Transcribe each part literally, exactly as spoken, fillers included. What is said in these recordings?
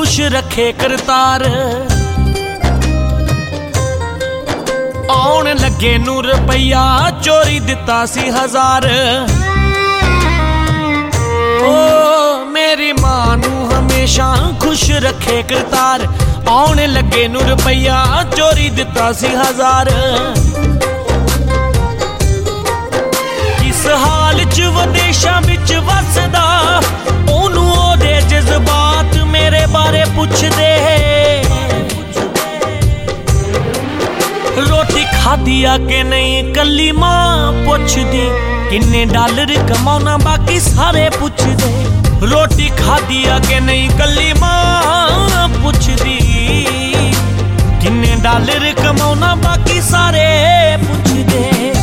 खुश रखे करतार। आउण लगे नू रुपया चोरी दिता सी हजार। ओ मेरी मां नू हमेशा खुश रखे करतार। आउण लगे नू रुपया चोरी दिता सी हजार। किस हाल च विदेशां विच वसदा ओनू ओदे जज्बात मेरे बारे पुछदे। रोटी खादी आ के नहीं कल्ली मां पुछदी। किन्ने डॉलर कमाउना बाकी सारे पुछदे। रोटी खादी आ के नहीं कल्ली मां पुछदी। किन्ने डॉलर कमाउना बाकी सारे पुछदे।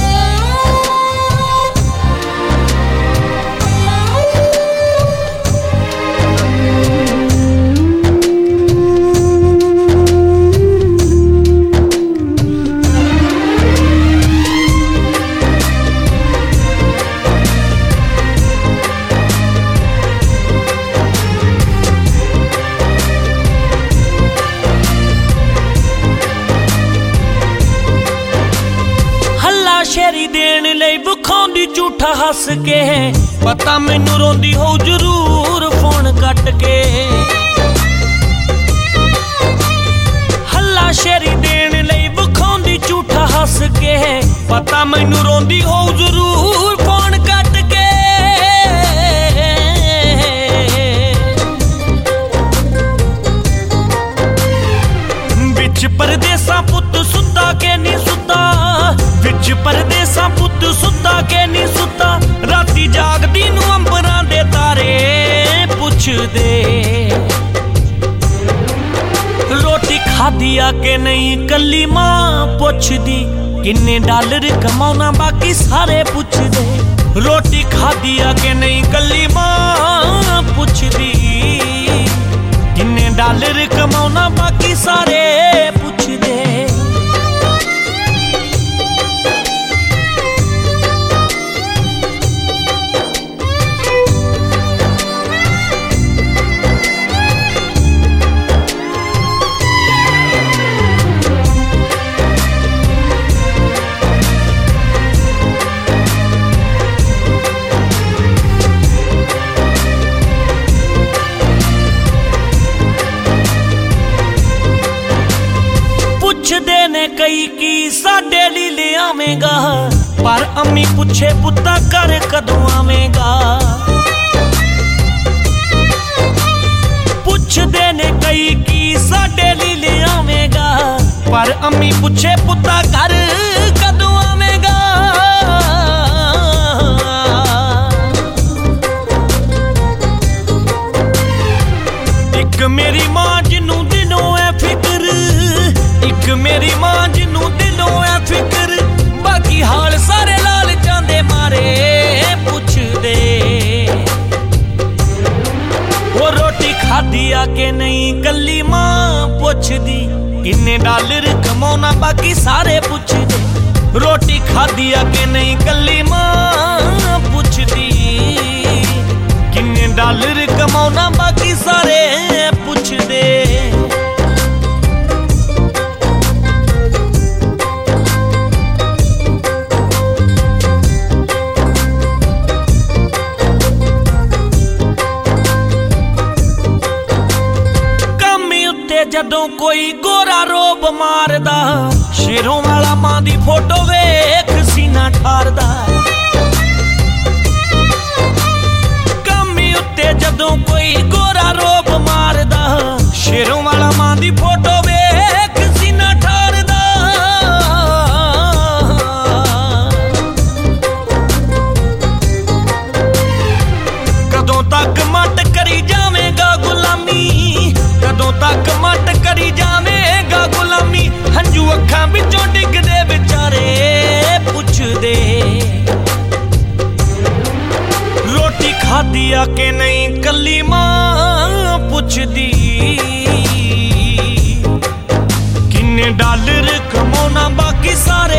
शेरी देन लई विखाउंदी झूठा हस के। पता मैनू रोंदी हो जरूर फोन कट के। हल्ला शेरी देन लई विखाउंदी झूठा हस के। पता मैनू रोंदी हो जरूर फोन कट के। बिच परदेसा पुत सुता के नहीं सुता। बिच परदेसा पुत सुता के नहीं सुता। राती जागदी नू अंबरां दे तारे पुछदे। रोटी खादी आ के नहीं कल्ली मां पुछदी। किन्ने डॉलर कमाउना बाकी सारे पुछदे। रोटी खादी आ के नहीं कल्ली मां पुछदी। किन्ने डॉलर कमाउना बाकी सारे पुछदे। पुछदे ने कई की साडे ली ले आवेगा। पर अम्मी पुछे पुत्ता घर कदों आवेगा। पुछदे ने कई की साडे ली ले आवेगा। पर अम्मी पुछे पुत्ता घर कदों आवेगा। एक मेरी मां जिन्नू दिनों है फिक्र। एक मेरी मां जिन्नू दिलों है फिक्र। बाकी हाल सारे लाल जांदे मारे पुछदे। वो रोटी खादी आ के नहीं कल्ली मां पुछदी। किन्ने डॉलर कमाउना बाकी सारे पुछदे। रोटी खादी आ के नहीं कल्ली मां पुछदी। किन्ने डॉलर कमाउना बाकी सारे पुछदे। जदों कोई गोरा रोब मारदा। शेरों वाला मां दी फोटो वेख सीना ठारदा। कमी उत्ते जदों कोई गोरा रोब मारदा। शेरों वाला मां दी फोटो वेख सीना ठारदा। कदों तक मट करी जावेगा गुलामी। कदों तक मट करी जावेगा गुलामी। हंजू अखां विचों डिगदे बेचारे पुछदे। रोटी खादी आ के नहीं कल्ली मां पुछदी। किन्ने डॉलर कमाउना बाकी सारे